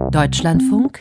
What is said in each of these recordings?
Deutschlandfunk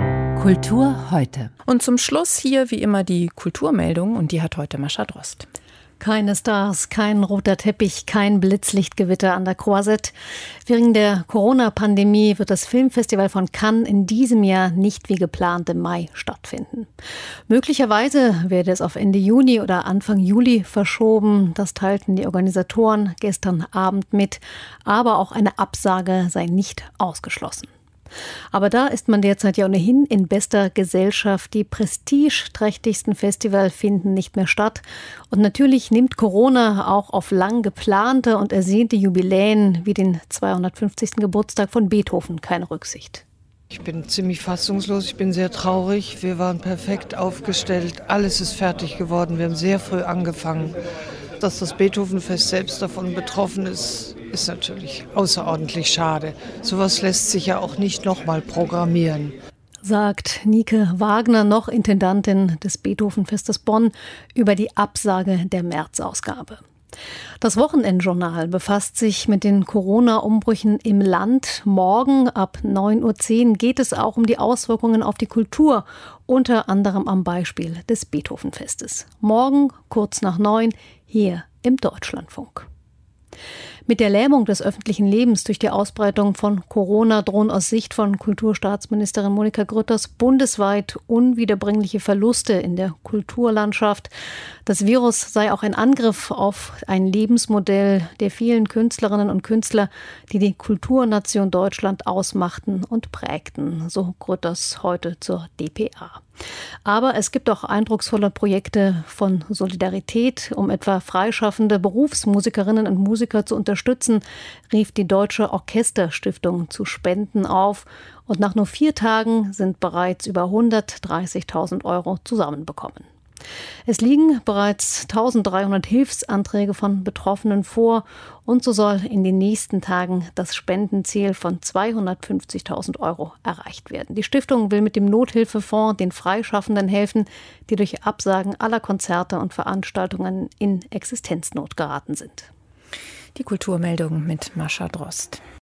Kultur heute. Und zum Schluss hier wie immer die Kulturmeldung und die hat heute Mascha Drost. Keine Stars, kein roter Teppich, kein Blitzlichtgewitter an der Croisette. Wegen der Corona-Pandemie wird das Filmfestival von Cannes in diesem Jahr nicht wie geplant im Mai stattfinden. Möglicherweise werde es auf Ende Juni oder Anfang Juli verschoben. Das teilten die Organisatoren gestern Abend mit. Aber auch eine Absage sei nicht ausgeschlossen. Aber da ist man derzeit ja ohnehin in bester Gesellschaft. Die prestigeträchtigsten Festivals finden nicht mehr statt. Und natürlich nimmt Corona auch auf lang geplante und ersehnte Jubiläen wie den 250. Geburtstag von Beethoven keine Rücksicht. Ich bin ziemlich fassungslos, ich bin sehr traurig. Wir waren perfekt aufgestellt, alles ist fertig geworden. Wir haben sehr früh angefangen. Dass das Beethovenfest selbst davon betroffen ist, ist natürlich außerordentlich schade. Sowas lässt sich ja auch nicht nochmal programmieren. Sagt Nike Wagner, noch Intendantin des Beethovenfestes Bonn, über die Absage der März-Ausgabe. Das Wochenendjournal befasst sich mit den Corona-Umbrüchen im Land. Morgen ab 9.10 Uhr geht es auch um die Auswirkungen auf die Kultur, unter anderem am Beispiel des Beethovenfestes. Morgen kurz nach 9 hier im Deutschlandfunk. Mit der Lähmung des öffentlichen Lebens durch die Ausbreitung von Corona drohen aus Sicht von Kulturstaatsministerin Monika Grütters bundesweit unwiederbringliche Verluste in der Kulturlandschaft. Das Virus sei auch ein Angriff auf ein Lebensmodell der vielen Künstlerinnen und Künstler, die die Kulturnation Deutschland ausmachten und prägten, so Grütters heute zur dpa. Aber es gibt auch eindrucksvolle Projekte von Solidarität, um etwa freischaffende Berufsmusikerinnen und Musiker zu unterstützen, rief die Deutsche Orchesterstiftung zu Spenden auf. Und nach nur 4 Tagen sind bereits über 130.000 € zusammenbekommen. Es liegen bereits 1.300 Hilfsanträge von Betroffenen vor und so soll in den nächsten Tagen das Spendenziel von 250.000 € erreicht werden. Die Stiftung will mit dem Nothilfefonds den Freischaffenden helfen, die durch Absagen aller Konzerte und Veranstaltungen in Existenznot geraten sind. Die Kulturmeldung mit Mascha Drost.